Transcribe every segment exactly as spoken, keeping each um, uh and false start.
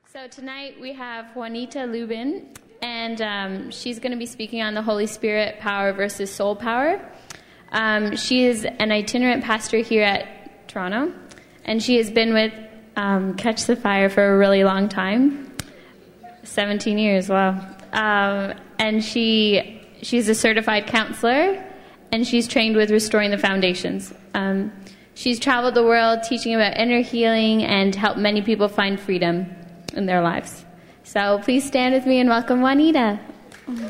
So tonight we have Juanita Lubin, and um, she's going to be speaking on the Holy Spirit power versus soul power. Um, she is an itinerant pastor here at Toronto, and she has been with um, Catch the Fire for a really long time, seventeen years, wow. Um, and she she's a certified counselor, and she's trained with Restoring the Foundations. Um, she's traveled the world teaching about inner healing and helped many people find freedom in their lives. So please stand with me and welcome Juanita. Would you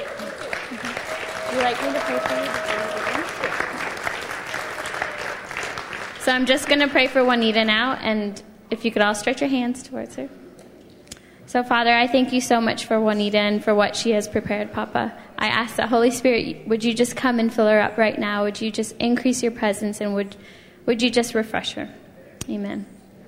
like me to pray for you? So I'm just going to pray for Juanita now, and if you could all stretch your hands towards her. So Father, I thank you so much for Juanita and for what she has prepared, Papa. I ask that Holy Spirit, would you just come and fill her up right now? Would you just increase your presence, and would would you just refresh her? Amen.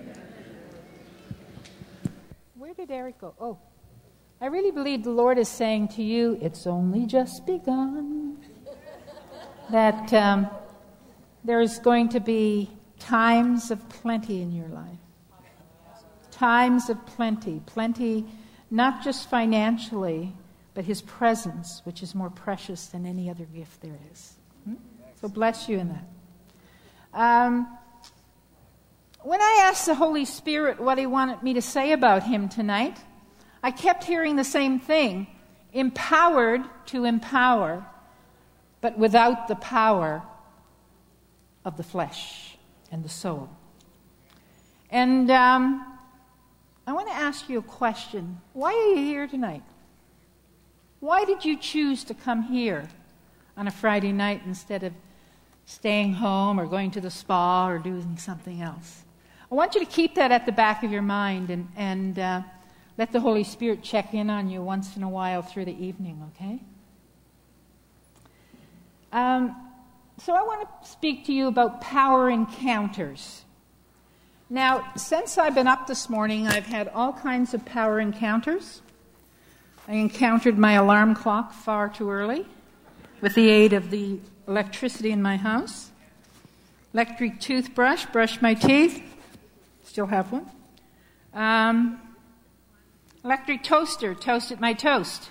Where did Eric go? Oh, I really believe the Lord is saying to you, it's only just begun. That um, there's going to be times of plenty in your life. Times of plenty. Plenty, not just financially, but His presence, which is more precious than any other gift there is. Hmm? So bless you in that. Um, when I asked the Holy Spirit what He wanted me to say about Him tonight, I kept hearing the same thing. Empowered to empower, but without the power of the flesh and the soul. And um, I want to ask you a question. Why are you here tonight? Why did you choose to come here on a Friday night instead of staying home or going to the spa or doing something else? I want you to keep that at the back of your mind and, and uh, let the Holy Spirit check in on you once in a while through the evening, okay? Um, so I want to speak to you about power encounters. Now, since I've been up this morning, I've had all kinds of power encounters. I encountered my alarm clock far too early with the aid of the electricity in my house. Electric toothbrush, brushed my teeth. Still have one. Um, electric toaster, toasted my toast.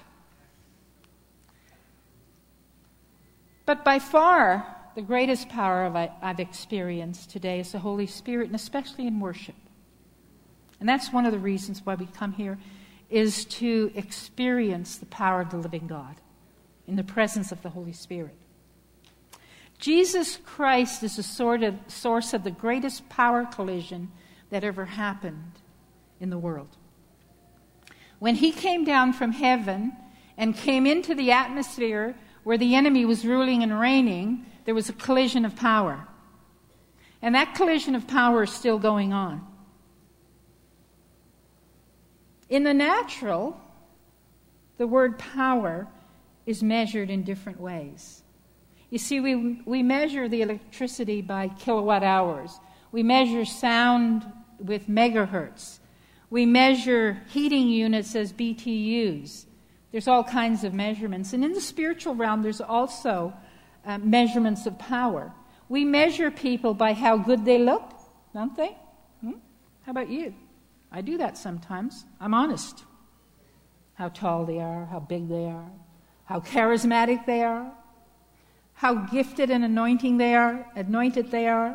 But by far, the greatest power I've experienced today is the Holy Spirit, and especially in worship. And that's one of the reasons why we come here, is to experience the power of the living God in the presence of the Holy Spirit. Jesus Christ is the sort of source of the greatest power collision that ever happened in the world. When He came down from heaven and came into the atmosphere where the enemy was ruling and reigning, there was a collision of power. And that collision of power is still going on. In the natural, the word power is measured in different ways. You see, we, we measure the electricity by kilowatt hours. We measure sound with megahertz. We measure heating units as B T Us. There's all kinds of measurements. And in the spiritual realm, there's also uh, measurements of power. We measure people by how good they look, don't they? Hmm? How about you? I do that sometimes. I'm honest. How tall they are, how big they are, how charismatic they are, how gifted and anointing they are, anointed they are.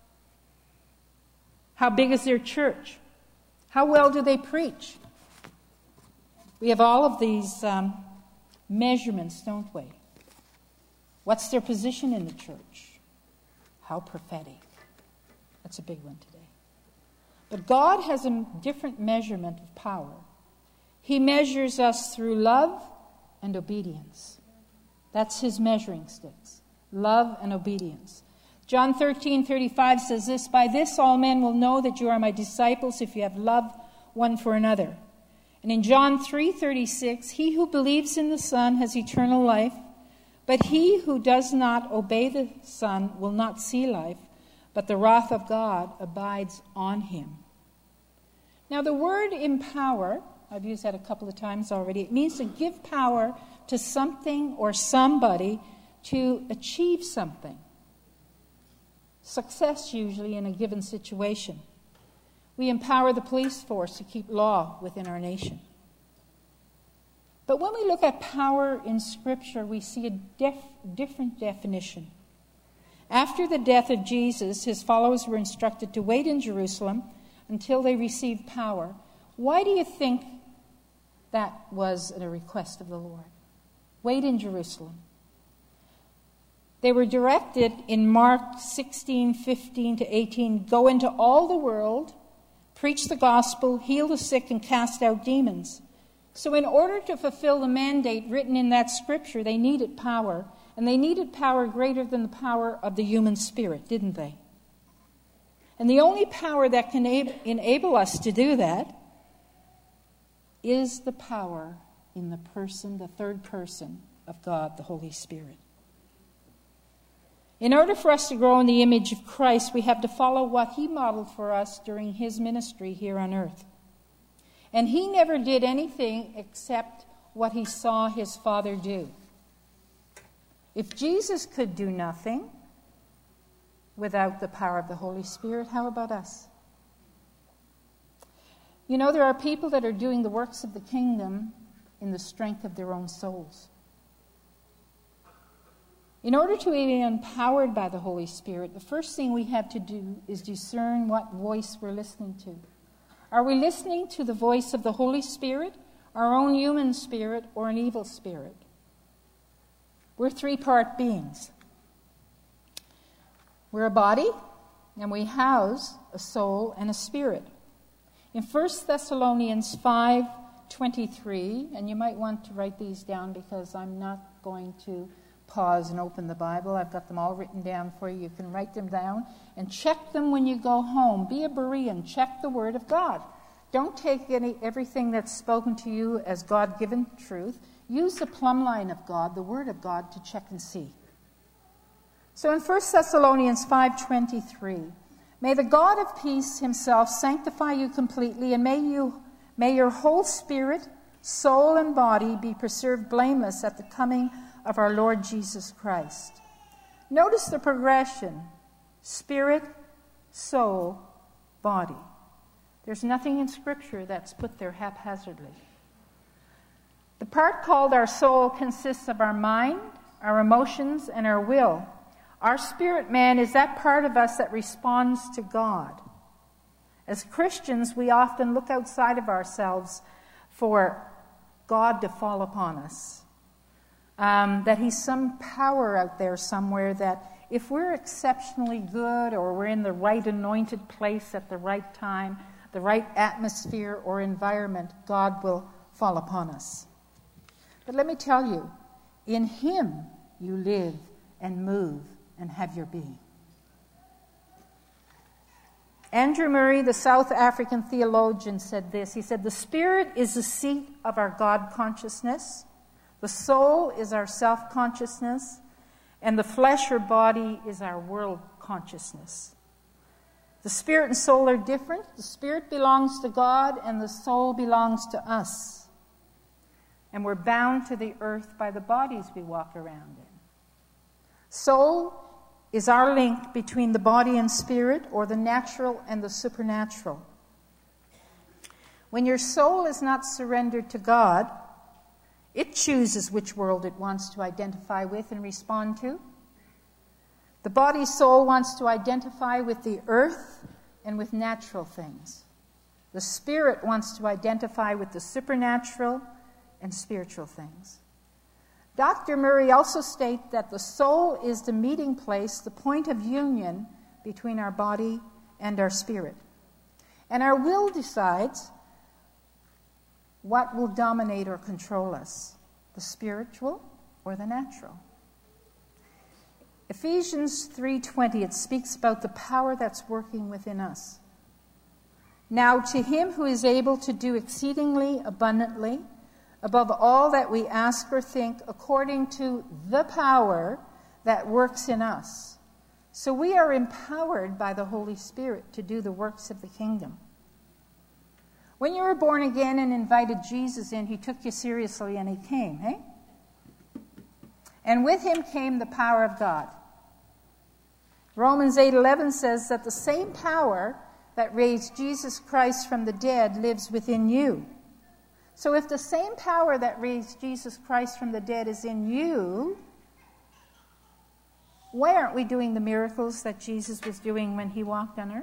How big is their church? How well do they preach? We have all of these um, measurements, don't we? What's their position in the church? How prophetic. That's a big one today. But God has a different measurement of power. He measures us through love and obedience. That's His measuring sticks. Love and obedience. John thirteen thirty-five says this, "By this all men will know that you are my disciples if you have love one for another." And in John three thirty-six, "He who believes in the Son has eternal life, but he who does not obey the Son will not see life, but the wrath of God abides on him." Now the word empower, I've used that a couple of times already, it means to give power to something or somebody to achieve something. Success usually in a given situation. We empower the police force to keep law within our nation. But when we look at power in Scripture, we see a def- different definition. After the death of Jesus, his followers were instructed to wait in Jerusalem until they received power. Why do you think that was a request of the Lord? Wait in Jerusalem. They were directed in Mark sixteen, fifteen to eighteen, go into all the world, preach the gospel, heal the sick, and cast out demons. So in order to fulfill the mandate written in that scripture, they needed power. And they needed power greater than the power of the human spirit, didn't they? And the only power that can enable us to do that is the power in the person, the third person of God, the Holy Spirit. In order for us to grow in the image of Christ, we have to follow what he modeled for us during his ministry here on earth. And he never did anything except what he saw his Father do. If Jesus could do nothing without the power of the Holy Spirit, how about us? You know, there are people that are doing the works of the kingdom in the strength of their own souls. In order to be empowered by the Holy Spirit, the first thing we have to do is discern what voice we're listening to. Are we listening to the voice of the Holy Spirit, our own human spirit, or an evil spirit? We're three-part beings. We're a body, and we house a soul and a spirit. In First Thessalonians five twenty-three, and you might want to write these down because I'm not going to pause and open the Bible. I've got them all written down for you. You can write them down and check them when you go home. Be a Berean. Check the Word of God. Don't take any everything that's spoken to you as God-given truth. Use the plumb line of God, the Word of God, to check and see. So in First Thessalonians five twenty-three, may the God of peace himself sanctify you completely, and may you may your whole spirit, soul, and body be preserved blameless at the coming of our Lord Jesus Christ. Notice the progression: spirit, soul, body. There's nothing in Scripture that's put there haphazardly. The part called our soul consists of our mind, our emotions, and our will. Our spirit man is that part of us that responds to God. As Christians, we often look outside of ourselves for God to fall upon us. Um, that he's some power out there somewhere that if we're exceptionally good or we're in the right anointed place at the right time, the right atmosphere or environment, God will fall upon us. But let me tell you, in him you live and move and have your being. Andrew Murray, the South African theologian, said this. He said, the spirit is the seat of our God consciousness, the soul is our self-consciousness, and the flesh or body is our world consciousness. The spirit and soul are different. The spirit belongs to God and the soul belongs to us. And we're bound to the earth by the bodies we walk around in. Soul is our link between the body and spirit, or the natural and the supernatural. When your soul is not surrendered to God, it chooses which world it wants to identify with and respond to. The body soul wants to identify with the earth and with natural things. The spirit wants to identify with the supernatural and spiritual things. Doctor Murray also states that the soul is the meeting place, the point of union between our body and our spirit. And our will decides what will dominate or control us, the spiritual or the natural. Ephesians three twenty, it speaks about the power that's working within us. Now to him who is able to do exceedingly abundantly, above all that we ask or think, according to the power that works in us. So we are empowered by the Holy Spirit to do the works of the kingdom. When you were born again and invited Jesus in, he took you seriously and he came, hey? And with him came the power of God. Romans eight eleven says that the same power that raised Jesus Christ from the dead lives within you. So if the same power that raised Jesus Christ from the dead is in you, why aren't we doing the miracles that Jesus was doing when he walked on earth?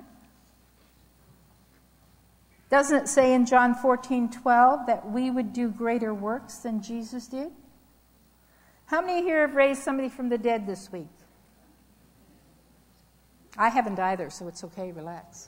Doesn't it say in John fourteen twelve that we would do greater works than Jesus did? How many here have raised somebody from the dead this week? I haven't either, so it's okay, relax.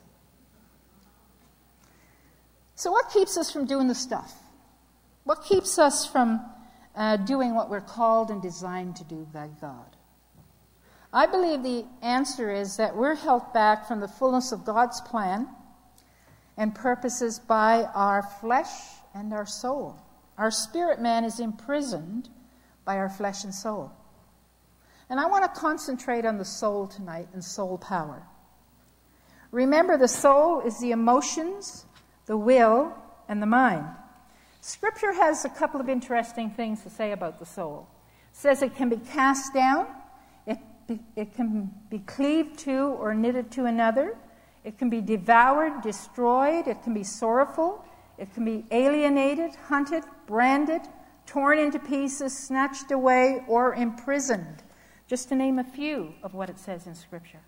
So what keeps us from doing the stuff? What keeps us from uh, doing what we're called and designed to do by God? I believe the answer is that we're held back from the fullness of God's plan and purposes by our flesh and our soul. Our spirit man is imprisoned by our flesh and soul. And I want to concentrate on the soul tonight and soul power. Remember, the soul is the emotions, the will, and the mind. Scripture has a couple of interesting things to say about the soul. It says it can be cast down, it, be, it can be cleaved to or knitted to another, it can be devoured, destroyed, it can be sorrowful, it can be alienated, hunted, branded, torn into pieces, snatched away, or imprisoned, just to name a few of what it says in Scripture.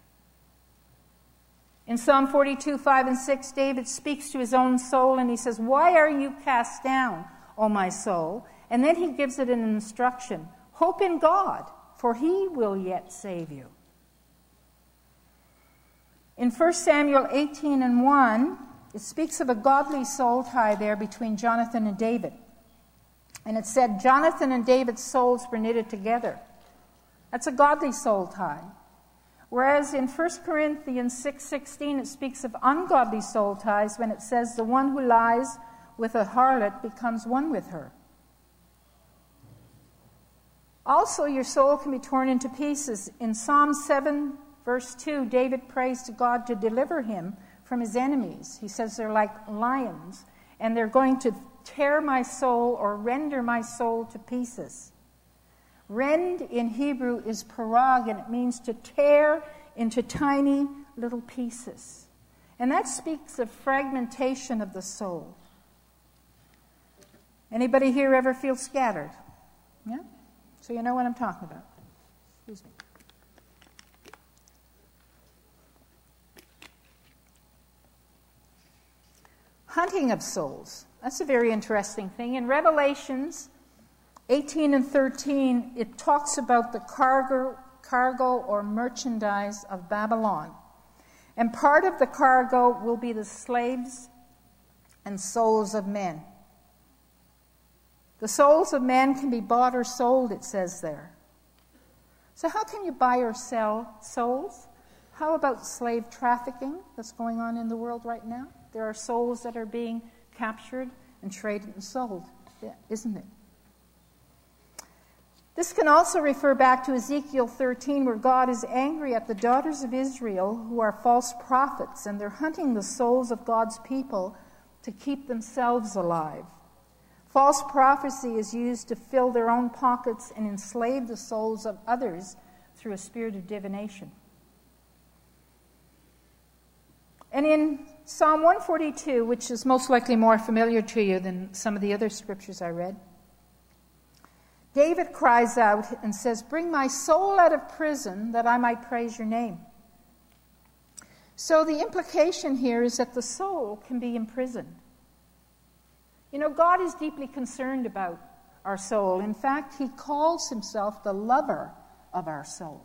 In Psalm forty-two, five and six, David speaks to his own soul and he says, "Why are you cast down, O my soul?" And then he gives it an instruction. "Hope in God, for he will yet save you." In First Samuel eighteen and one, it speaks of a godly soul tie there between Jonathan and David. And it said, Jonathan and David's souls were knitted together. That's a godly soul tie. Whereas in First Corinthians six sixteen, it speaks of ungodly soul ties when it says the one who lies with a harlot becomes one with her. Also, your soul can be torn into pieces. In Psalm seven, verse two, David prays to God to deliver him from his enemies. He says they're like lions, and they're going to tear my soul or render my soul to pieces. Rend in Hebrew is parag, and it means to tear into tiny little pieces. And that speaks of fragmentation of the soul. Anybody here ever feel scattered? Yeah? So you know what I'm talking about. Excuse me. Hunting of souls. That's a very interesting thing. In Revelations eighteen and thirteen, it talks about the cargo, cargo or merchandise of Babylon. And part of the cargo will be the slaves and souls of men. The souls of men can be bought or sold, it says there. So how can you buy or sell souls? How about slave trafficking that's going on in the world right now? There are souls that are being captured and traded and sold, isn't it? This can also refer back to Ezekiel thirteen, where God is angry at the daughters of Israel who are false prophets, and they're hunting the souls of God's people to keep themselves alive. False prophecy is used to fill their own pockets and enslave the souls of others through a spirit of divination. And in Psalm one forty-two, which is most likely more familiar to you than some of the other scriptures I read, David cries out and says, "Bring my soul out of prison that I might praise your name." So the implication here is that the soul can be imprisoned. You know, God is deeply concerned about our soul. In fact, he calls himself the lover of our soul.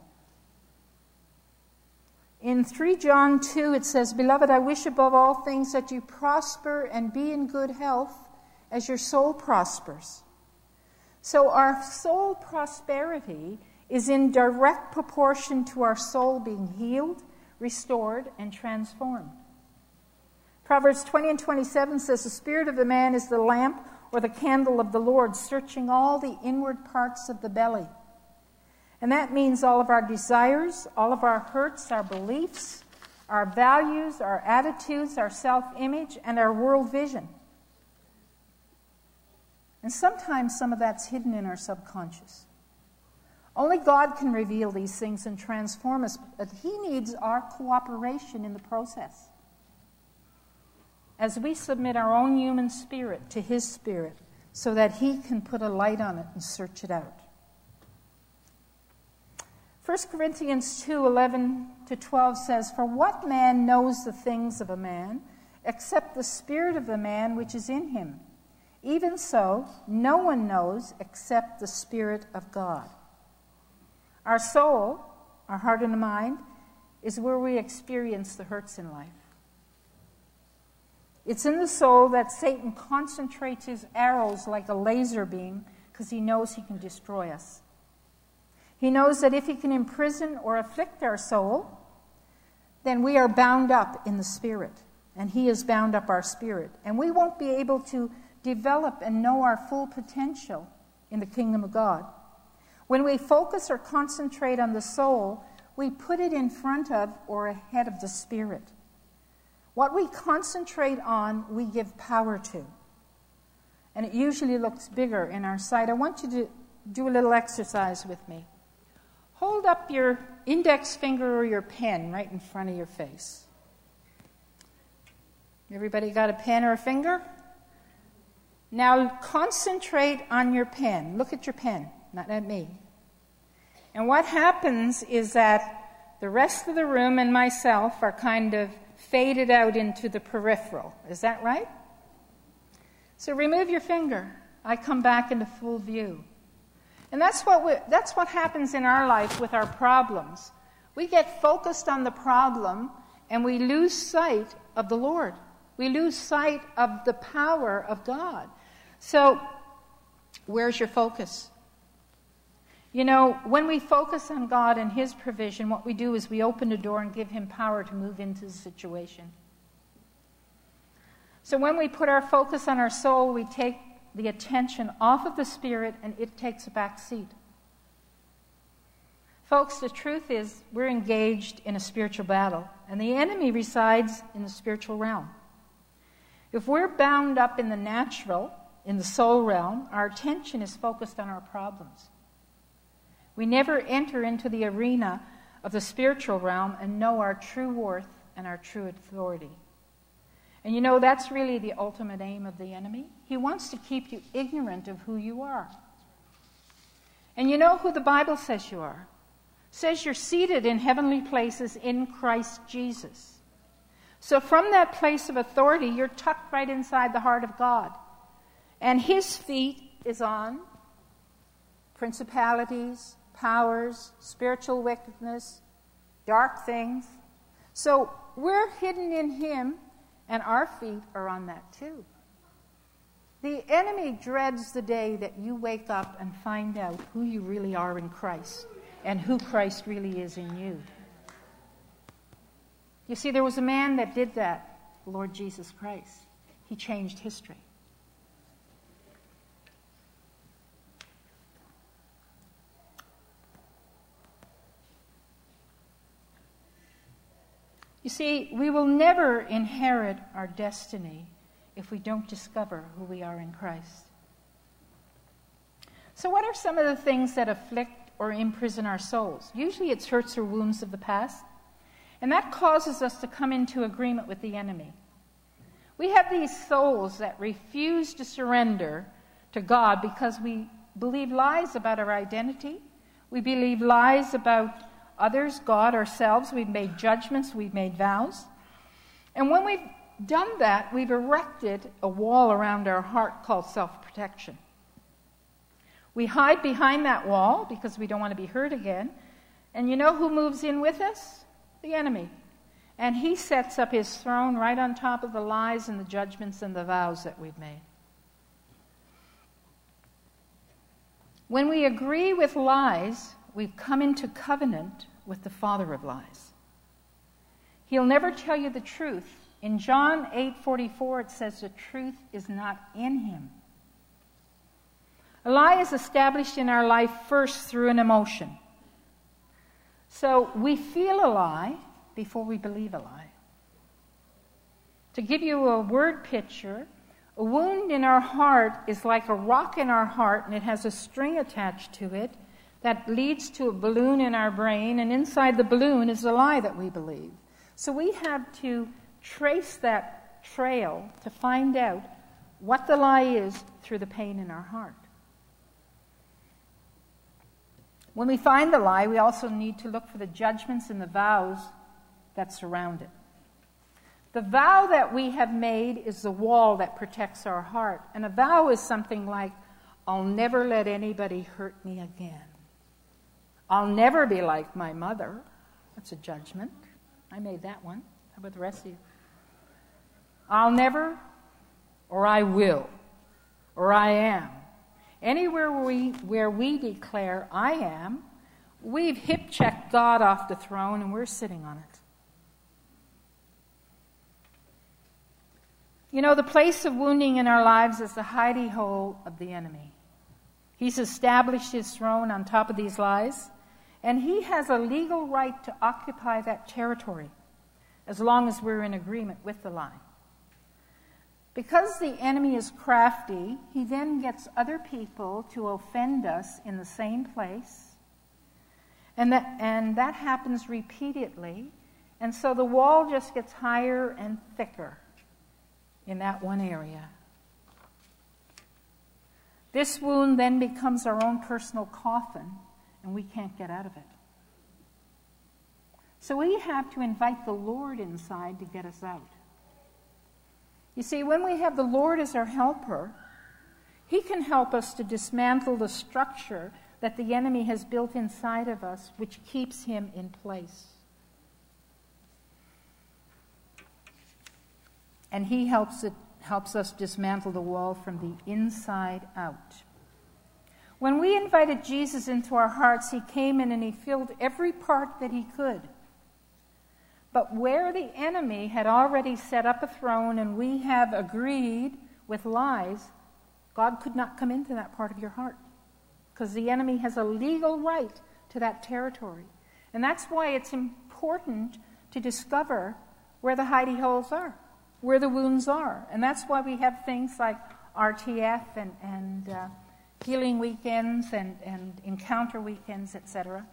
In Three John two, it says, "Beloved, I wish above all things that you prosper and be in good health as your soul prospers." So our soul prosperity is in direct proportion to our soul being healed, restored, and transformed. Proverbs twenty and twenty-seven says, "The spirit of the man is the lamp or the candle of the Lord, searching all the inward parts of the belly." And that means all of our desires, all of our hurts, our beliefs, our values, our attitudes, our self-image, and our world vision. And sometimes some of that's hidden in our subconscious. Only God can reveal these things and transform us, but he needs our cooperation in the process. as we submit our own human spirit to his spirit so that he can put a light on it and search it out. First Corinthians two, eleven to twelve says, "For what man knows the things of a man, except the spirit of the man which is in him? Even so, no one knows except the Spirit of God." Our soul, our heart and mind, is where we experience the hurts in life. It's in the soul that Satan concentrates his arrows like a laser beam because he knows he can destroy us. He knows that if he can imprison or afflict our soul, then we are bound up in the spirit, and he has bound up our spirit. And we won't be able to develop and know our full potential in the kingdom of God. When we focus or concentrate on the soul, we put it in front of or ahead of the spirit. What we concentrate on, we give power to. And it usually looks bigger in our sight. I want you to do a little exercise with me. Hold up your index finger or your pen right in front of your face. Everybody got a pen or a finger? Now concentrate on your pen. Look at your pen, not at me. And what happens is that the rest of the room and myself are kind of faded out into the peripheral. Is that right? So remove your finger. I come back into full view. And that's what we, that's what happens in our life with our problems. We get focused on the problem and we lose sight of the Lord. We lose sight of the power of God. So, where's your focus? You know, when we focus on God and his provision, what we do is we open the door and give him power to move into the situation. So when we put our focus on our soul, we take the attention off of the spirit and it takes a back seat. Folks, the truth is we're engaged in a spiritual battle, and the enemy resides in the spiritual realm. If we're bound up in the natural, in the soul realm, our attention is focused on our problems. We never enter into the arena of the spiritual realm and know our true worth and our true authority. And you know, that's really the ultimate aim of the enemy. He wants to keep you ignorant of who you are. And you know who the Bible says you are? It says you're seated in heavenly places in Christ Jesus. So from that place of authority, you're tucked right inside the heart of God. And his feet is on principalities, powers, spiritual wickedness, dark things. So we're hidden in him, and our feet are on that too. The enemy dreads the day that you wake up and find out who you really are in Christ and who Christ really is in you. You see, there was a man that did that, the Lord Jesus Christ. He changed history. You see, we will never inherit our destiny if we don't discover who we are in Christ. So what are some of the things that afflict or imprison our souls? Usually it's hurts or wounds of the past. And that causes us to come into agreement with the enemy. We have these souls that refuse to surrender to God because we believe lies about our identity. We believe lies about others, God, ourselves. We've made judgments. We've made vows. And when we've done that, we've erected a wall around our heart called self-protection. We hide behind that wall because we don't want to be hurt again. And you know who moves in with us? The enemy. And he sets up his throne right on top of the lies and the judgments and the vows that we've made. When we agree with lies, we've come into covenant with the father of lies. He'll never tell you the truth. In John eight forty-four, it says the truth is not in him. A lie is established in our life first through an emotion. So we feel a lie before we believe a lie. To give you a word picture, a wound in our heart is like a rock in our heart, and it has a string attached to it that leads to a balloon in our brain, and inside the balloon is a lie that we believe. So we have to trace that trail to find out what the lie is through the pain in our heart. When we find the lie, we also need to look for the judgments and the vows that surround it. The vow that we have made is the wall that protects our heart. And a vow is something like, I'll never let anybody hurt me again. I'll never be like my mother. That's a judgment. I made that one. How about the rest of you? I'll never, or I will, or I am. Anywhere where we, where we declare I am, we've hip-checked God off the throne and we're sitting on it. You know, the place of wounding in our lives is the hidey hole of the enemy. He's established his throne on top of these lies, and he has a legal right to occupy that territory as long as we're in agreement with the lie. Because the enemy is crafty, he then gets other people to offend us in the same place, and that, and that happens repeatedly, and so the wall just gets higher and thicker in that one area. This wound then becomes our own personal coffin, and we can't get out of it. So we have to invite the Lord inside to get us out. You see, when we have the Lord as our helper, he can help us to dismantle the structure that the enemy has built inside of us, which keeps him in place. And he helps it helps us dismantle the wall from the inside out. When we invited Jesus into our hearts, he came in and he filled every part that he could. But where the enemy had already set up a throne and we have agreed with lies, God could not come into that part of your heart, because the enemy has a legal right to that territory. And that's why it's important to discover where the hidey holes are, where the wounds are. And that's why we have things like R T F and, and uh, healing weekends and, and encounter weekends, et cetera.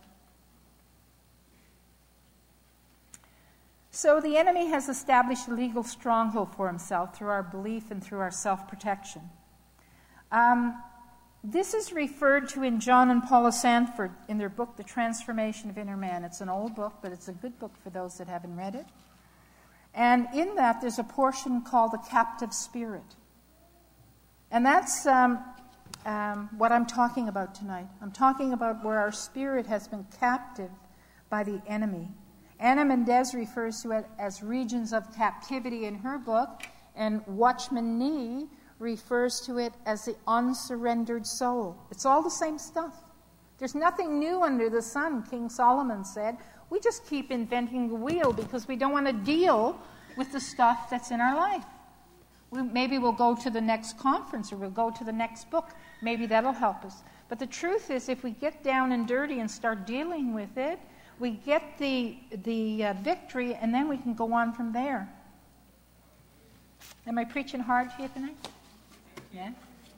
So the enemy has established a legal stronghold for himself through our belief and through our self-protection. Um, this is referred to in John and Paula Sanford in their book, The Transformation of Inner Man. It's an old book, but it's a good book for those that haven't read it. And in that, there's a portion called the captive spirit. And that's um, um, what I'm talking about tonight. I'm talking about where our spirit has been captive by the enemy. Anna Mendez refers to it as regions of captivity in her book, and Watchman Nee refers to it as the unsurrendered soul. It's all the same stuff. There's nothing new under the sun, King Solomon said. We just keep inventing the wheel because we don't want to deal with the stuff that's in our life. We, maybe we'll go to the next conference or we'll go to the next book. Maybe that'll help us. But the truth is, if we get down and dirty and start dealing with it, we get the, the uh, victory, and then we can go on from there. Am I preaching hard to you tonight? Yeah?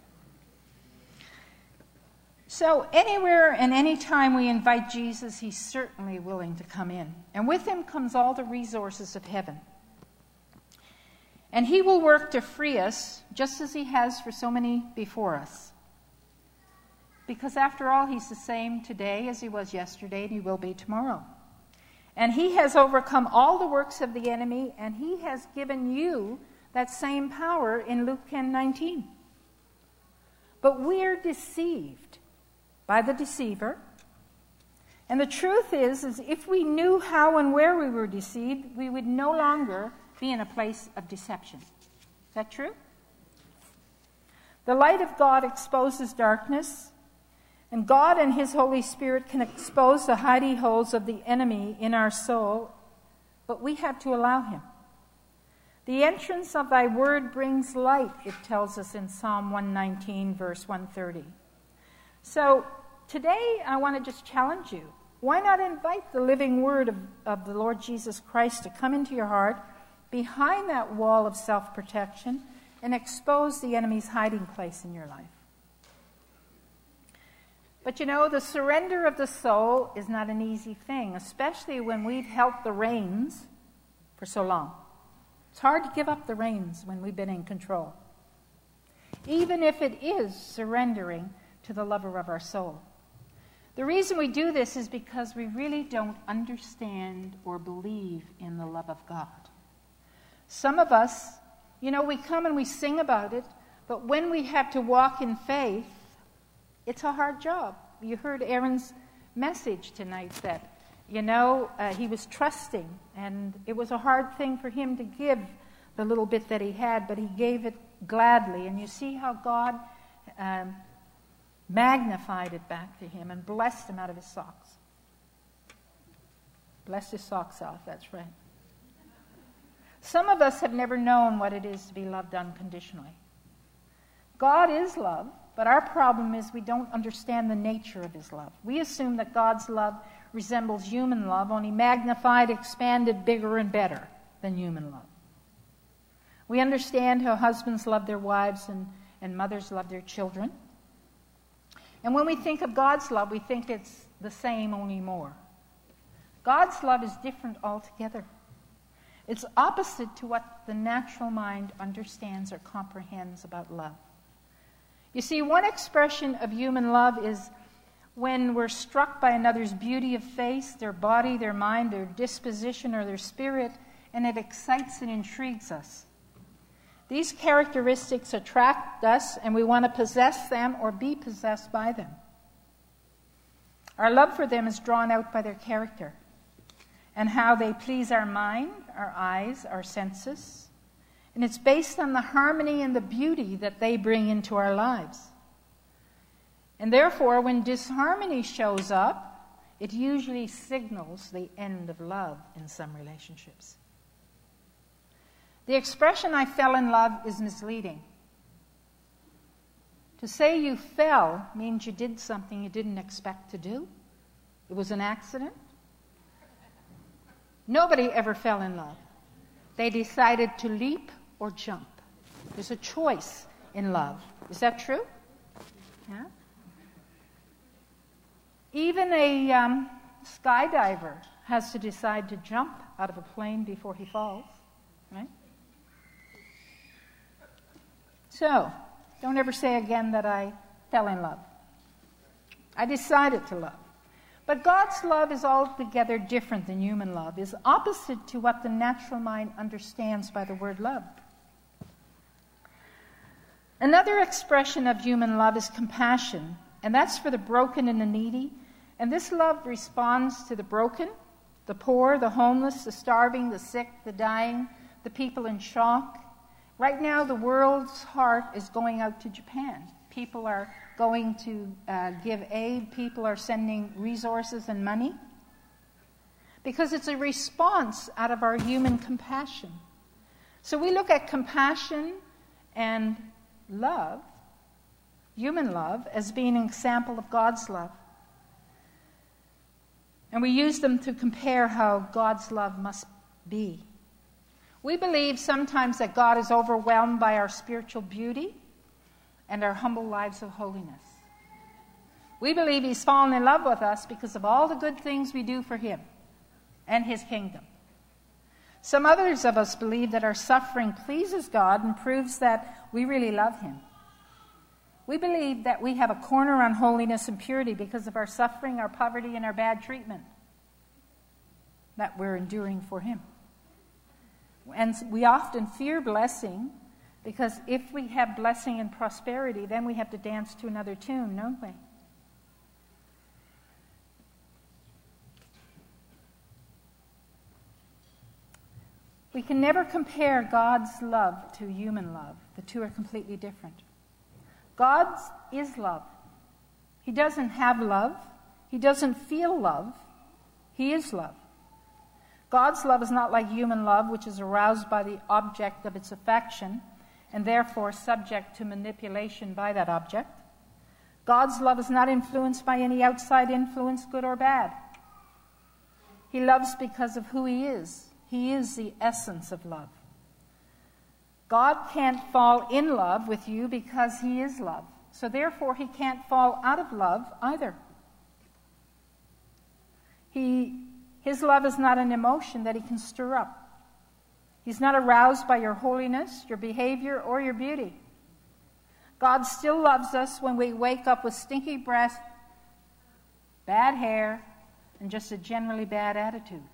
So anywhere and any time we invite Jesus, he's certainly willing to come in. And with him comes all the resources of heaven. And he will work to free us, just as he has for so many before us. Because after all, he's the same today as he was yesterday, and he will be tomorrow. And he has overcome all the works of the enemy, and he has given you that same power in Luke ten nineteen. But we're deceived by the deceiver. And the truth is, is if we knew how and where we were deceived, we would no longer be in a place of deception. Is that true? The light of God exposes darkness, and God and his Holy Spirit can expose the hidey holes of the enemy in our soul, but we have to allow him. The entrance of thy word brings light, it tells us in Psalm one nineteen, verse one thirty. So today I want to just challenge you. Why not invite the living word of, of the Lord Jesus Christ to come into your heart behind that wall of self-protection and expose the enemy's hiding place in your life? But you know, the surrender of the soul is not an easy thing, especially when we've held the reins for so long. It's hard to give up the reins when we've been in control, even if it is surrendering to the lover of our soul. The reason we do this is because we really don't understand or believe in the love of God. Some of us, you know, we come and we sing about it, but when we have to walk in faith, it's a hard job. You heard Aaron's message tonight that, you know, uh, he was trusting, and it was a hard thing for him to give the little bit that he had, but he gave it gladly. And you see how God um, magnified it back to him and blessed him out of his socks. Blessed his socks off, that's right. Some of us have never known what it is to be loved unconditionally. God is love, but our problem is we don't understand the nature of his love. We assume that God's love resembles human love, only magnified, expanded, bigger, and better than human love. We understand how husbands love their wives and, and mothers love their children. And when we think of God's love, we think it's the same, only more. God's love is different altogether. It's opposite to what the natural mind understands or comprehends about love. You see, one expression of human love is when we're struck by another's beauty of face, their body, their mind, their disposition, or their spirit, and it excites and intrigues us. These characteristics attract us, and we want to possess them or be possessed by them. Our love for them is drawn out by their character and how they please our mind, our eyes, our senses. And it's based on the harmony and the beauty that they bring into our lives. And therefore, when disharmony shows up, it usually signals the end of love in some relationships. The expression "I fell in love" is misleading. To say you fell means you did something you didn't expect to do. It was an accident. Nobody ever fell in love. They decided to leap or jump. There's a choice in love. Is that true? Yeah. Even a um, skydiver has to decide to jump out of a plane before he falls, right? So, don't ever say again that I fell in love. I decided to love. But God's love is altogether different than human love, is opposite to what the natural mind understands by the word love. Another expression of human love is compassion, and that's for the broken and the needy. And this love responds to the broken, the poor, the homeless, the starving, the sick, the dying, the people in shock. Right now, the world's heart is going out to Japan. People are going to uh, give aid. People are sending resources and money. Because it's a response out of our human compassion. So we look at compassion and love, human love, as being an example of God's love. And we use them to compare how God's love must be. We believe sometimes that God is overwhelmed by our spiritual beauty and our humble lives of holiness. We believe he's fallen in love with us because of all the good things we do for him and his kingdom. Some others of us believe that our suffering pleases God and proves that we really love him. We believe that we have a corner on holiness and purity because of our suffering, our poverty, and our bad treatment that we're enduring for him. And we often fear blessing because if we have blessing and prosperity, then we have to dance to another tune, don't we? We can never compare God's love to human love. The two are completely different. God is love. He doesn't have love. He doesn't feel love. He is love. God's love is not like human love, which is aroused by the object of its affection and therefore subject to manipulation by that object. God's love is not influenced by any outside influence, good or bad. He loves because of who he is. He is the essence of love. God can't fall in love with you because he is love. So therefore, he can't fall out of love either. He, his love is not an emotion that he can stir up. He's not aroused by your holiness, your behavior, or your beauty. God still loves us when we wake up with stinky breath, bad hair, and just a generally bad attitude.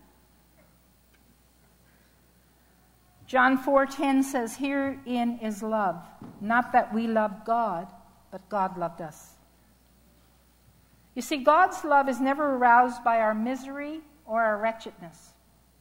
John four ten says, "Herein is love, not that we loved God, but God loved us." You see, God's love is never aroused by our misery or our wretchedness.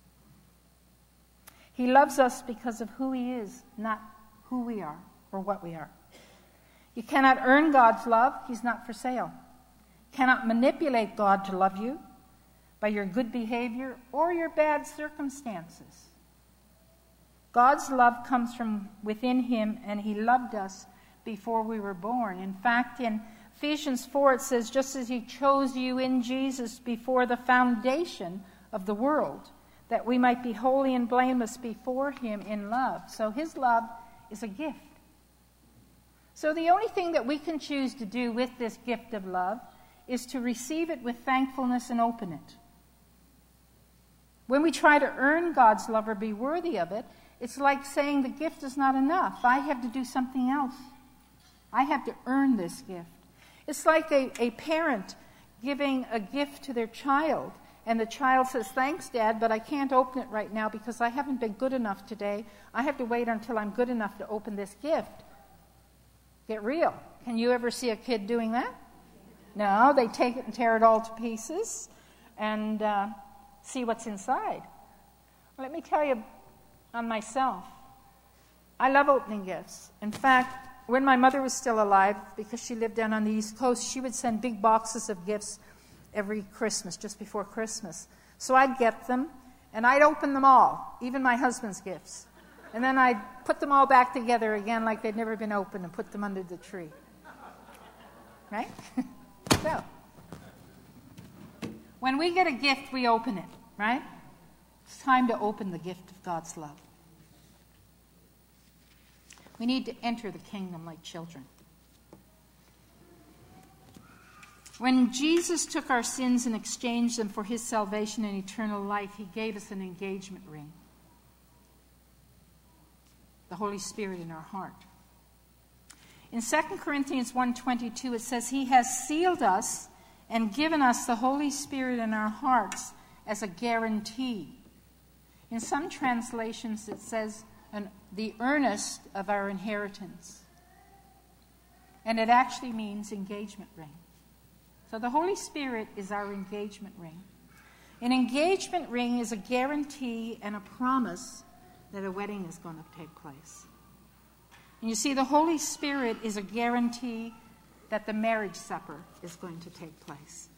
He loves us because of who He is, not who we are or what we are. You cannot earn God's love. He's not for sale. You cannot manipulate God to love you by your good behavior or your bad circumstances. God's love comes from within Him, and He loved us before we were born. In fact, in Ephesians four, it says, just as He chose you in Jesus before the foundation of the world, that we might be holy and blameless before Him in love. So His love is a gift. So the only thing that we can choose to do with this gift of love is to receive it with thankfulness and open it. When we try to earn God's love or be worthy of it, it's like saying the gift is not enough. I have to do something else. I have to earn this gift. It's like a, a parent giving a gift to their child, and the child says, "Thanks, Dad, but I can't open it right now because I haven't been good enough today. I have to wait until I'm good enough to open this gift." Get real. Can you ever see a kid doing that? No, they take it and tear it all to pieces and uh, see what's inside. Let me tell you on myself. I love opening gifts. In fact, when my mother was still alive, because she lived down on the East Coast, she would send big boxes of gifts every Christmas, just before Christmas. So I'd get them, and I'd open them all, even my husband's gifts. And then I'd put them all back together again like they'd never been opened and put them under the tree. Right? So, when we get a gift, we open it, right? It's time to open the gift of God's love. We need to enter the kingdom like children. When Jesus took our sins and exchanged them for His salvation and eternal life, He gave us an engagement ring. The Holy Spirit in our heart. In Second Corinthians one twenty-two, it says, He has sealed us and given us the Holy Spirit in our hearts as a guarantee. In some translations, it says, an, the earnest of our inheritance. And it actually means engagement ring. So the Holy Spirit is our engagement ring. An engagement ring is a guarantee and a promise that a wedding is going to take place. And you see, the Holy Spirit is a guarantee that the marriage supper is going to take place.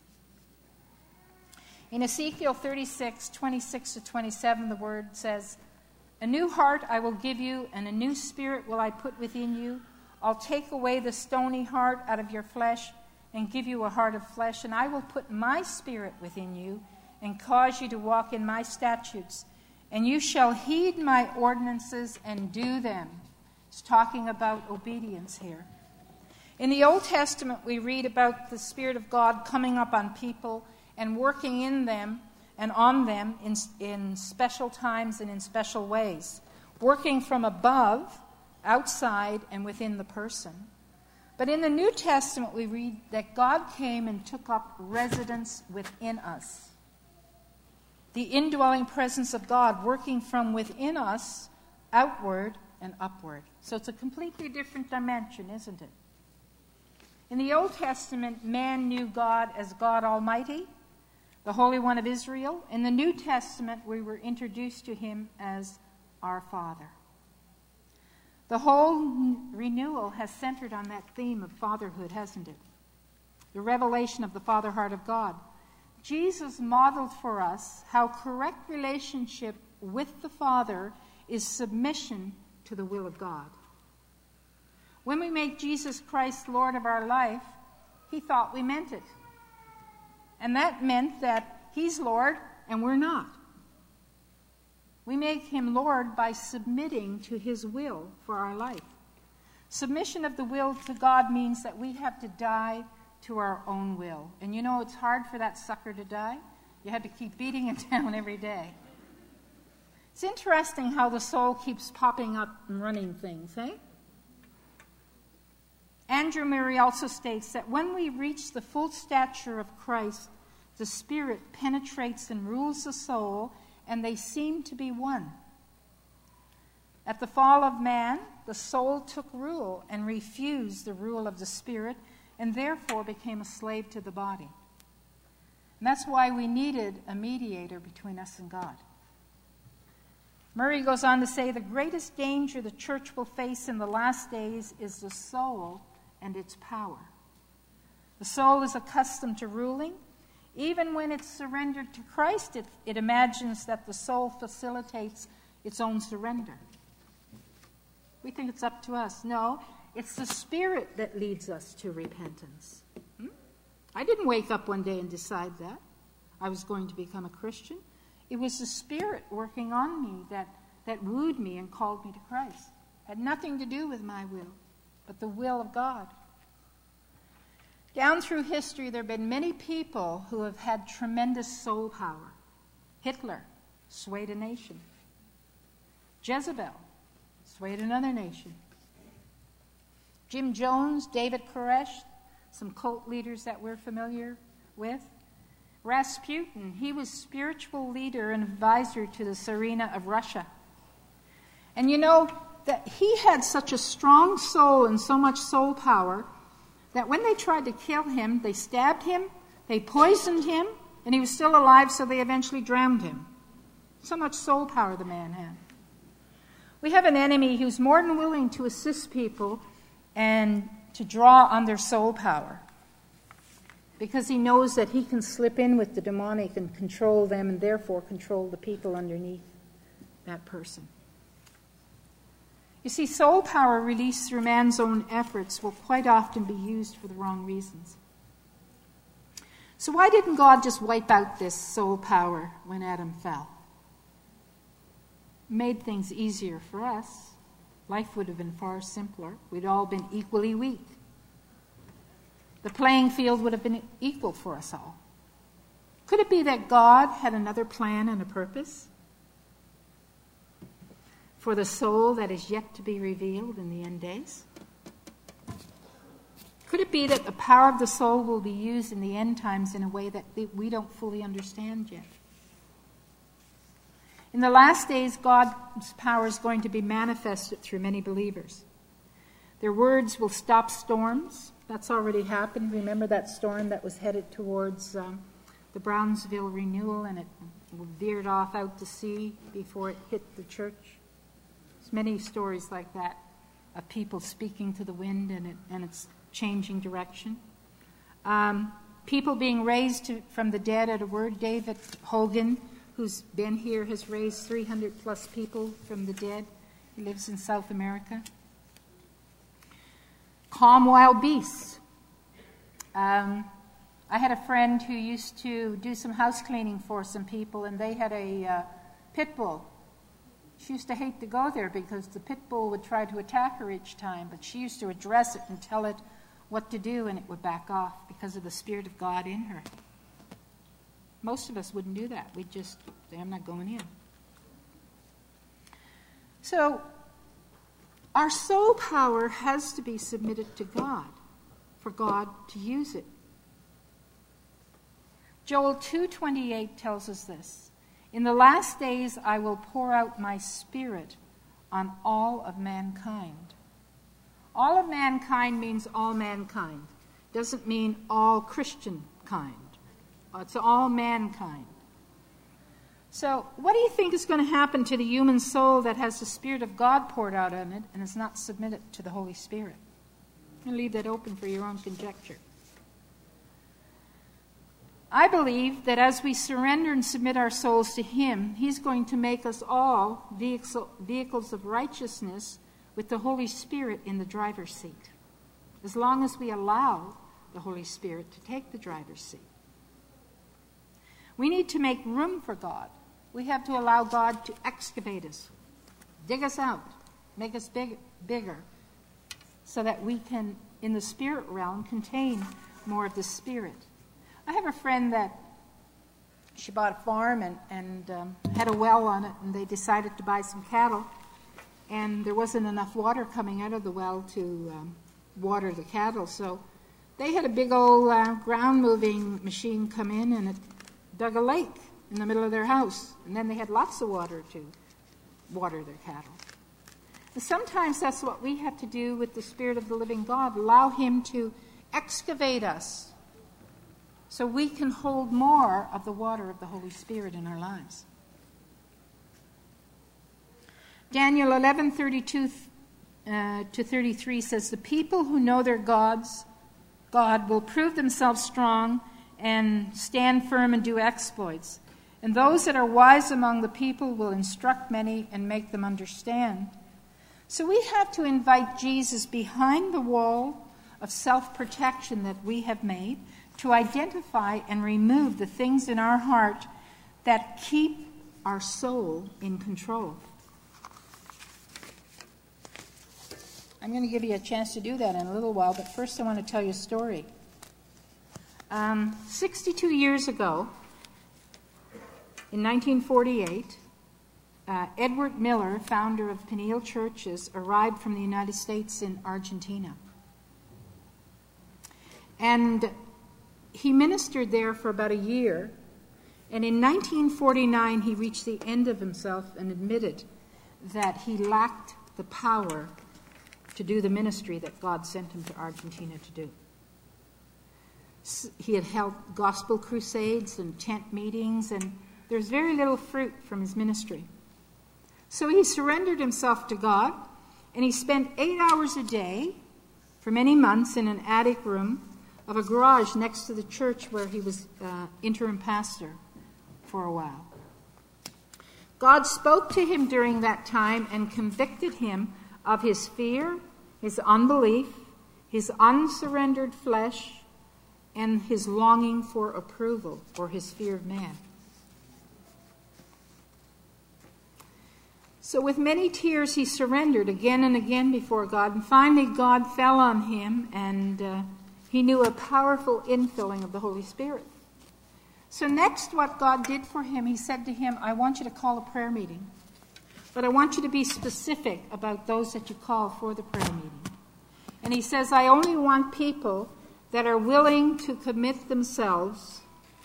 In Ezekiel thirty-six, twenty-six to twenty-seven, the word says, A new heart I will give you, and a new spirit will I put within you. I'll take away the stony heart out of your flesh and give you a heart of flesh, and I will put my spirit within you and cause you to walk in my statutes, and you shall heed my ordinances and do them. It's talking about obedience here. In the Old Testament, we read about the Spirit of God coming up on people and working in them and on them in, in special times and in special ways, working from above, outside, and within the person. But in the New Testament, we read that God came and took up residence within us. The indwelling presence of God working from within us, outward and upward. So it's a completely different dimension, isn't it? In the Old Testament, man knew God as God Almighty, the Holy One of Israel. In the New Testament, we were introduced to Him as our Father. The whole renewal has centered on that theme of fatherhood, hasn't it? The revelation of the Father heart of God. Jesus modeled for us how correct relationship with the Father is submission to the will of God. When we make Jesus Christ Lord of our life, He thought we meant it. And that meant that He's Lord and we're not. We make Him Lord by submitting to His will for our life. Submission of the will to God means that we have to die to our own will. And you know, it's hard for that sucker to die. You have to keep beating it down every day. It's interesting how the soul keeps popping up and running things, eh? Andrew Murray also states that when we reach the full stature of Christ, the Spirit penetrates and rules the soul, and they seem to be one. At the fall of man, the soul took rule and refused the rule of the Spirit, and therefore became a slave to the body. And that's why we needed a mediator between us and God. Murray goes on to say, the greatest danger the church will face in the last days is the soul and its power. The soul is accustomed to ruling. Even when it's surrendered to Christ, it, it imagines that the soul facilitates its own surrender. We think it's up to us. No, it's the Spirit that leads us to repentance. Hmm? I didn't wake up one day and decide that I was going to become a Christian. It was the Spirit working on me that, that wooed me and called me to Christ. It had nothing to do with my will, but the will of God. Down through history, there have been many people who have had tremendous soul power. Hitler swayed a nation. Jezebel swayed another nation. Jim Jones, David Koresh, some cult leaders that we're familiar with. Rasputin, he was spiritual leader and advisor to the Tsarina of Russia. And you know that he had such a strong soul and so much soul power that when they tried to kill him, they stabbed him, they poisoned him, and he was still alive, so they eventually drowned him. So much soul power the man had. We have an enemy who's more than willing to assist people and to draw on their soul power, because he knows that he can slip in with the demonic and control them and therefore control the people underneath that person. You see, soul power released through man's own efforts will quite often be used for the wrong reasons. So why didn't God just wipe out this soul power when Adam fell? It made things easier for us. Life would have been far simpler. We'd all been equally weak. The playing field would have been equal for us all. Could it be that God had another plan and a purpose for the soul that is yet to be revealed in the end days? Could it be that the power of the soul will be used in the end times in a way that we don't fully understand yet? In the last days, God's power is going to be manifested through many believers. Their words will stop storms. That's already happened. Remember that storm that was headed towards um, the Brownsville renewal, and it veered off out to sea before it hit the church? There's many stories like that of people speaking to the wind and, it, and it's changing direction. Um, people being raised to, from the dead at a word. David Hogan, who's been here, has raised three hundred plus people from the dead. He lives in South America. Calm wild beasts. Um, I had a friend who used to do some house cleaning for some people, and they had a uh, pit bull. She used to hate to go there because the pit bull would try to attack her each time, but she used to address it and tell it what to do, and it would back off because of the Spirit of God in her. Most of us wouldn't do that. We'd just say, I'm not going in. So, our soul power has to be submitted to God for God to use it. Joel two twenty-eight tells us this. In the last days I will pour out my Spirit on all of mankind. All of mankind means all mankind. Doesn't mean all Christian kind. It's all mankind. So what do you think is going to happen to the human soul that has the Spirit of God poured out on it and is not submitted to the Holy Spirit? I'm going to leave that open for your own conjecture. I believe that as we surrender and submit our souls to Him, He's going to make us all vehicles of righteousness with the Holy Spirit in the driver's seat, as long as we allow the Holy Spirit to take the driver's seat. We need to make room for God. We have to allow God to excavate us, dig us out, make us big, bigger, so that we can, in the spirit realm, contain more of the Spirit. I have a friend that she bought a farm and, and um, had a well on it, and they decided to buy some cattle. And there wasn't enough water coming out of the well to um, water the cattle, so they had a big old uh, ground-moving machine come in, and it dug a lake in the middle of their house. And then they had lots of water to water their cattle. And sometimes that's what we have to do with the Spirit of the living God, allow Him to excavate us so we can hold more of the water of the Holy Spirit in our lives. Daniel eleven thirty-two uh, to thirty-three says, the people who know their gods, God will prove themselves strong and stand firm and do exploits. And those that are wise among the people will instruct many and make them understand. So we have to invite Jesus behind the wall of self-protection that we have made to identify and remove the things in our heart that keep our soul in control. I'm going to give you a chance to do that in a little while, but first I want to tell you a story. Um, sixty-two years ago, in nineteen forty-eight, uh, Edward Miller, founder of Peniel Churches, arrived from the United States in Argentina. And he ministered there for about a year, and in nineteen forty-nine he reached the end of himself and admitted that he lacked the power to do the ministry that God sent him to Argentina to do. He had held gospel crusades and tent meetings, and there's very little fruit from his ministry. So he surrendered himself to God, and he spent eight hours a day for many months in an attic room of a garage next to the church where he was uh, interim pastor for a while. God spoke to him during that time and convicted him of his fear, his unbelief, his unsurrendered flesh, and his longing for approval, or his fear of man. So with many tears he surrendered again and again before God, and finally God fell on him, and uh, he knew a powerful infilling of the Holy Spirit. So next, what God did for him, he said to him, I want you to call a prayer meeting. But I want you to be specific about those that you call for the prayer meeting. And he says, I only want people that are willing to commit themselves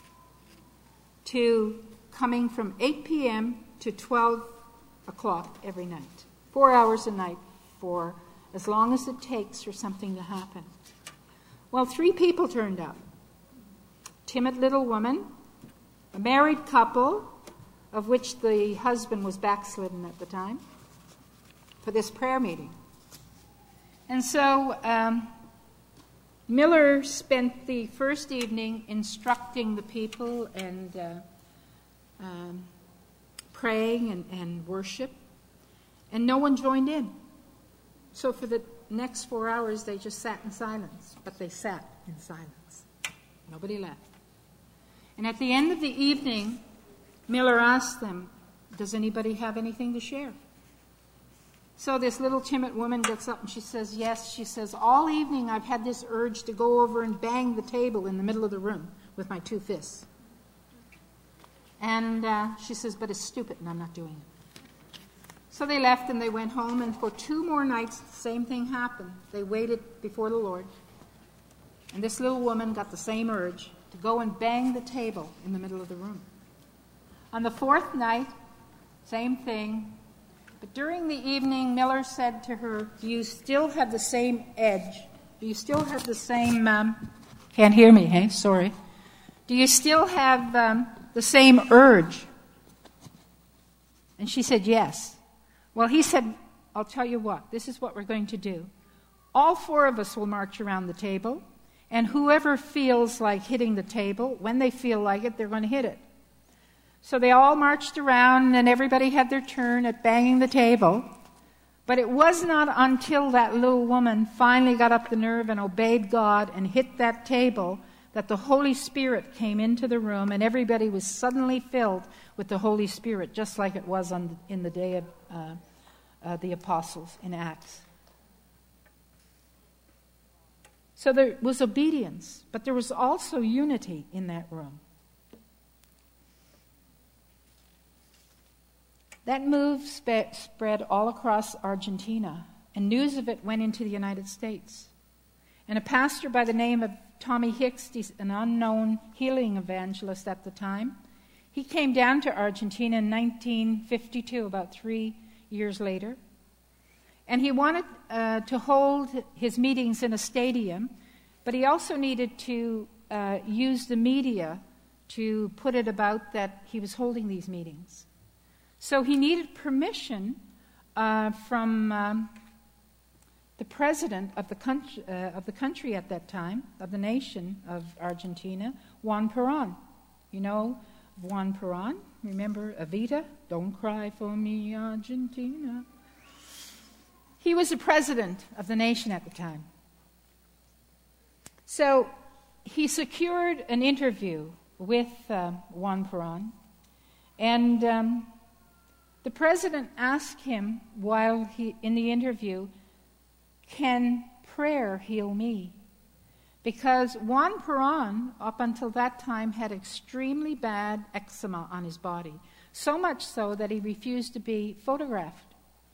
to coming from eight p.m. to twelve o'clock every night. Four hours a night for as long as it takes for something to happen. Well, three people turned up. Timid little woman, a married couple, of which the husband was backslidden at the time, for this prayer meeting. And so um, Miller spent the first evening instructing the people and uh, um, praying and, and worship, and no one joined in. So for the next four hours, they just sat in silence, but they sat in silence. Nobody left. And at the end of the evening, Miller asked them, does anybody have anything to share? So this little timid woman gets up and she says, yes. She says, all evening I've had this urge to go over and bang the table in the middle of the room with my two fists. And uh, she says, but it's stupid and I'm not doing it. So they left and they went home, and for two more nights the same thing happened. They waited before the Lord. And this little woman got the same urge to go and bang the table in the middle of the room. On the fourth night, same thing. But during the evening, Miller said to her, do you still have the same edge? Do you still have the same... Um, can't hear me, hey? Sorry. Do you still have um, the same urge? And she said, yes. Well, he said, I'll tell you what. This is what we're going to do. All four of us will march around the table, and whoever feels like hitting the table, when they feel like it, they're going to hit it. So they all marched around, and everybody had their turn at banging the table. But it was not until that little woman finally got up the nerve and obeyed God and hit that table that the Holy Spirit came into the room, and everybody was suddenly filled with the Holy Spirit, just like it was on the, in the day of uh, uh, the apostles in Acts. So there was obedience, but there was also unity in that room. That move spe- spread all across Argentina, and news of it went into the United States. And a pastor by the name of Tommy Hicks, an unknown healing evangelist at the time, he came down to Argentina in nineteen fifty-two, about three years later, and he wanted uh, to hold his meetings in a stadium, but he also needed to uh, use the media to put it about that he was holding these meetings. So he needed permission uh, from um, the president of the, country, uh, of the country at that time, of the nation of Argentina, Juan Perón. You know Juan Perón? Remember Evita? Don't cry for me, Argentina. He was the president of the nation at the time. So he secured an interview with uh, Juan Perón, and um, the president asked him while he in the interview, "Can prayer heal me?" Because Juan Perón, up until that time, had extremely bad eczema on his body, so much so that he refused to be photographed.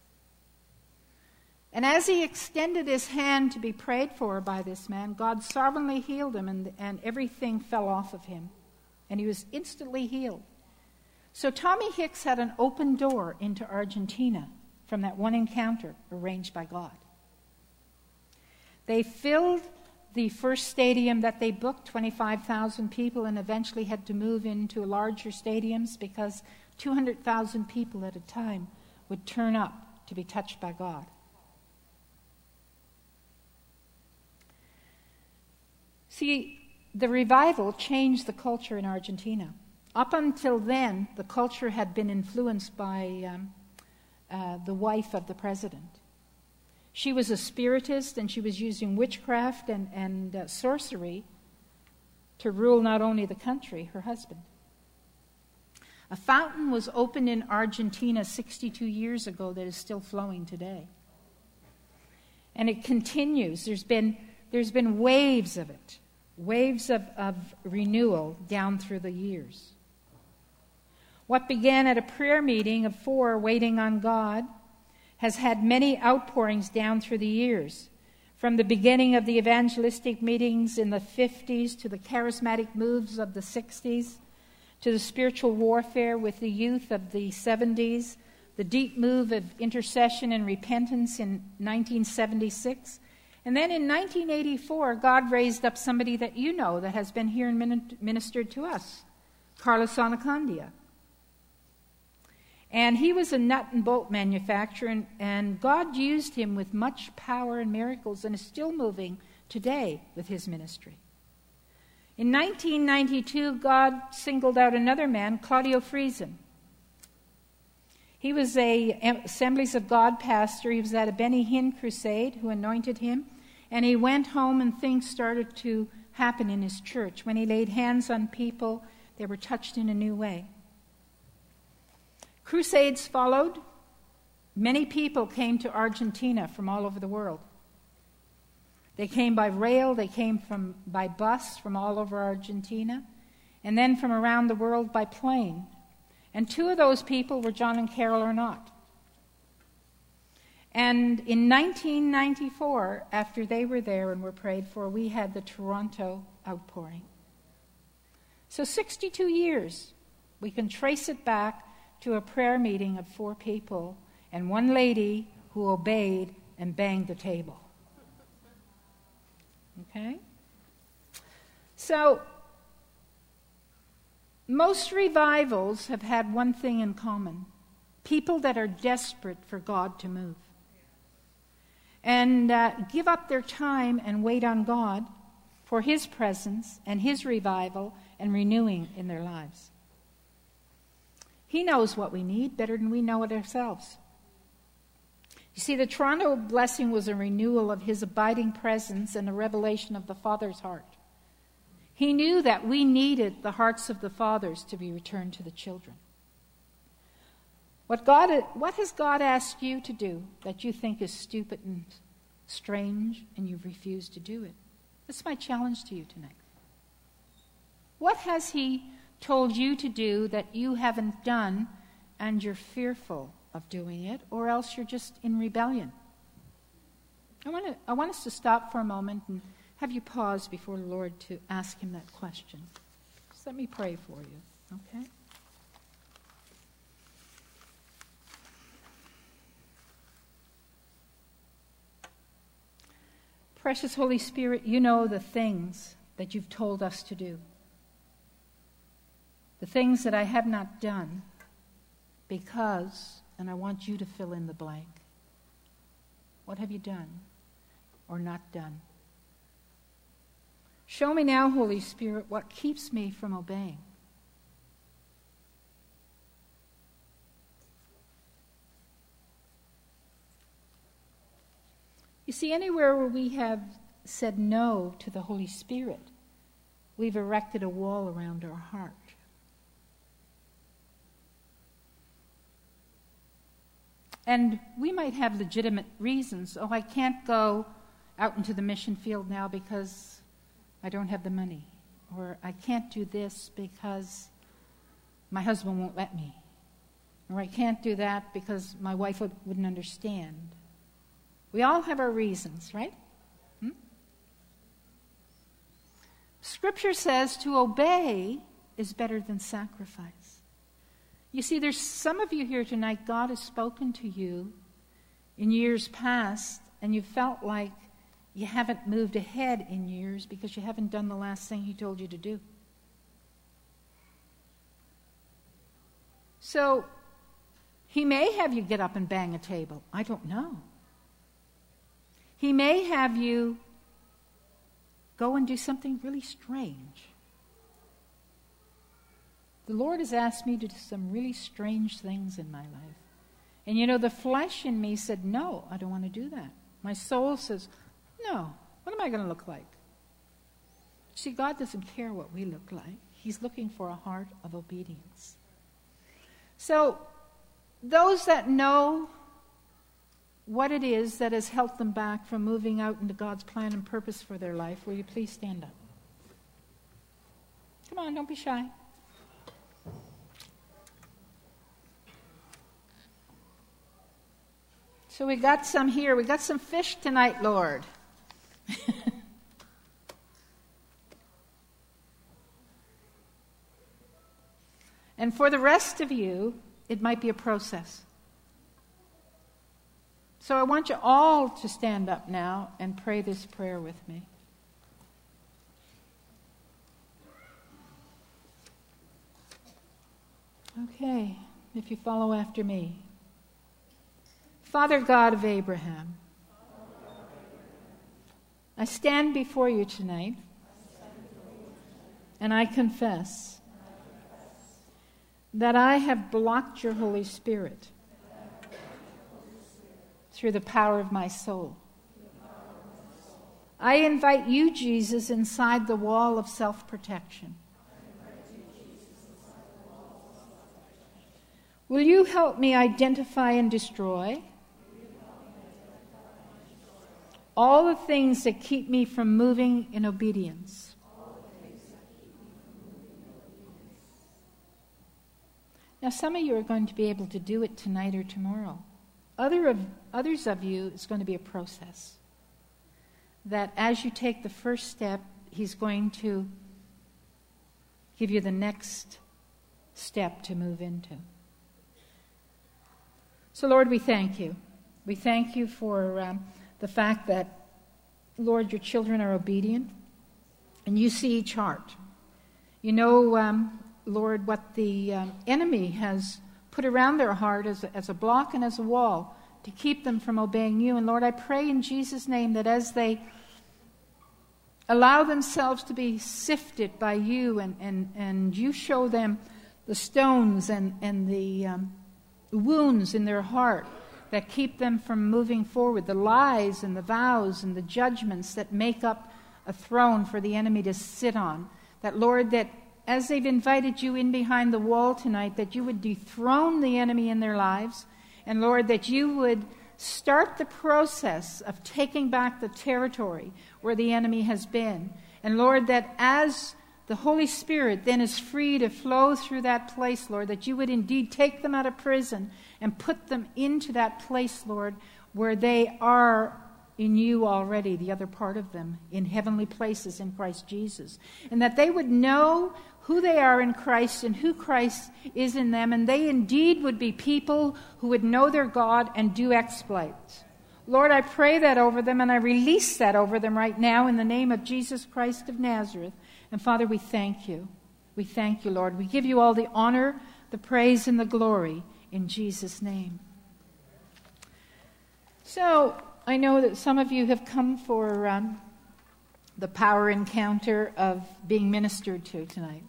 And as he extended his hand to be prayed for by this man, God sovereignly healed him, and, and everything fell off of him, and he was instantly healed. So Tommy Hicks had an open door into Argentina from that one encounter arranged by God. They filled the first stadium that they booked, twenty-five thousand people, and eventually had to move into larger stadiums because two hundred thousand people at a time would turn up to be touched by God. See, the revival changed the culture in Argentina. Up until then, the culture had been influenced by um, uh, the wife of the president. She was a spiritist, and she was using witchcraft and, and uh, sorcery to rule not only the country, her husband. A fountain was opened in Argentina sixty-two years ago that is still flowing today. And it continues. There's been, there's been waves of it, waves of, of renewal down through the years. What began at a prayer meeting of four waiting on God has had many outpourings down through the years, from the beginning of the evangelistic meetings in the fifties to the charismatic moves of the sixties, to the spiritual warfare with the youth of the seventies, the deep move of intercession and repentance in nineteen seventy-six. And then in nineteen eighty-four, God raised up somebody that you know that has been here and ministered to us, Carlos Anacondia. And he was a nut and bolt manufacturer, and, and God used him with much power and miracles and is still moving today with his ministry. In nineteen ninety-two, God singled out another man, Claudio Friesen. He was a Assemblies of God pastor. He was at a Benny Hinn crusade who anointed him, and he went home and things started to happen in his church. When he laid hands on people, they were touched in a new way. Crusades followed. Many people came to Argentina from all over the world. They came by rail, they came from by bus from all over Argentina, and then from around the world by plane. And two of those people were John and Carol Arnott. And in nineteen ninety-four, after they were there and were prayed for, we had the Toronto outpouring. So sixty-two years, we can trace it back to a prayer meeting of four people and one lady who obeyed and banged the table. Okay? So, most revivals have had one thing in common: people that are desperate for God to move. And uh, give up their time and wait on God for His presence and His revival and renewing in their lives. He knows what we need better than we know it ourselves. You see, the Toronto blessing was a renewal of His abiding presence and a revelation of the Father's heart. He knew that we needed the hearts of the fathers to be returned to the children. What God, what has God asked you to do that you think is stupid and strange and you've refused to do it? That's my challenge to you tonight. What has He told you to do that you haven't done and you're fearful of doing it, or else you're just in rebellion. I want to, I want us to stop for a moment and have you pause before the Lord to ask him that question. Just let me pray for you, okay? Precious Holy Spirit, you know the things that you've told us to do. The things that I have not done because, and I want you to fill in the blank. What have you done or not done? Show me now, Holy Spirit, what keeps me from obeying. You see, anywhere where we have said no to the Holy Spirit, we've erected a wall around our heart. And we might have legitimate reasons. Oh, I can't go out into the mission field now because I don't have the money. Or I can't do this because my husband won't let me. Or I can't do that because my wife would, wouldn't understand. We all have our reasons, right? Hmm? Scripture says to obey is better than sacrifice. You see, there's some of you here tonight, God has spoken to you in years past, and you felt like you haven't moved ahead in years because you haven't done the last thing he told you to do. So, he may have you get up and bang a table. I don't know. He may have you go and do something really strange. The Lord has asked me to do some really strange things in my life. And you know, the flesh in me said, no, I don't want to do that. My soul says, no, what am I going to look like? See, God doesn't care what we look like. He's looking for a heart of obedience. So, those that know what it is that has held them back from moving out into God's plan and purpose for their life, will you please stand up? Come on, don't be shy. So we got some here. We got some fish tonight, Lord. And for the rest of you, it might be a process. So I want you all to stand up now and pray this prayer with me. Okay, if you follow after me. Father God of Abraham, I stand before you tonight, and I confess that I have blocked your Holy Spirit through the power of my soul. I invite you, Jesus, inside the wall of self-protection. Will you help me identify and destroy all the things that keep me from moving in obedience? Now, some of you are going to be able to do it tonight or tomorrow. Other of, others of you, it's going to be a process. That as you take the first step, he's going to give you the next step to move into. So, Lord, we thank you. We thank you for um, the fact that, Lord, your children are obedient, and you see each heart. You know, um, Lord, what the um, enemy has put around their heart as a, as a block and as a wall to keep them from obeying you. And Lord, I pray in Jesus' name that as they allow themselves to be sifted by you and, and, and you show them the stones and, and the um, wounds in their heart that keep them from moving forward, the lies and the vows and the judgments that make up a throne for the enemy to sit on, that, Lord, that as they've invited you in behind the wall tonight, that you would dethrone the enemy in their lives, and, Lord, that you would start the process of taking back the territory where the enemy has been. And, Lord, that as the Holy Spirit then is free to flow through that place, Lord, that you would indeed take them out of prison and put them into that place, Lord, where they are in you already, the other part of them, in heavenly places in Christ Jesus. And that they would know who they are in Christ and who Christ is in them, and they indeed would be people who would know their God and do exploits. Lord, I pray that over them, and I release that over them right now in the name of Jesus Christ of Nazareth. And Father, we thank you. We thank you, Lord. We give you all the honor, the praise, and the glory in Jesus' name. So, I know that some of you have come for um, the power encounter of being ministered to tonight.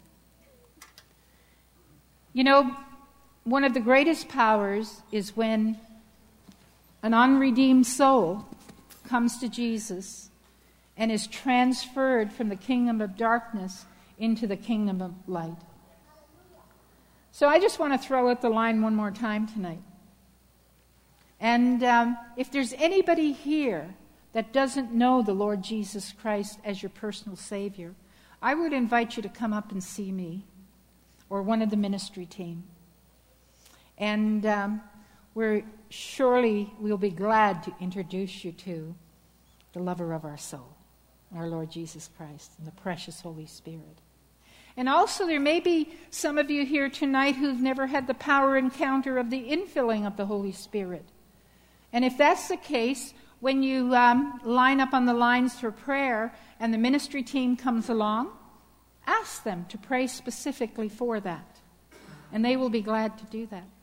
You know, one of the greatest powers is when an unredeemed soul comes to Jesus and is transferred from the kingdom of darkness into the kingdom of light. So I just want to throw out the line one more time tonight. And um, if there's anybody here that doesn't know the Lord Jesus Christ as your personal Savior, I would invite you to come up and see me or one of the ministry team. And um, we're surely we'll be glad to introduce you to the lover of our soul, our Lord Jesus Christ, and the precious Holy Spirit. And also there may be some of you here tonight who've never had the power encounter of the infilling of the Holy Spirit. And if that's the case, when you um, line up on the lines for prayer and the ministry team comes along, ask them to pray specifically for that. And they will be glad to do that.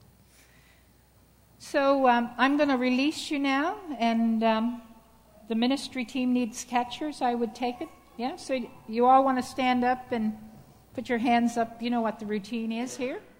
So um, I'm going to release you now, and um, the ministry team needs catchers, I would take it. Yeah, so you all want to stand up and put your hands up. You know what the routine is here.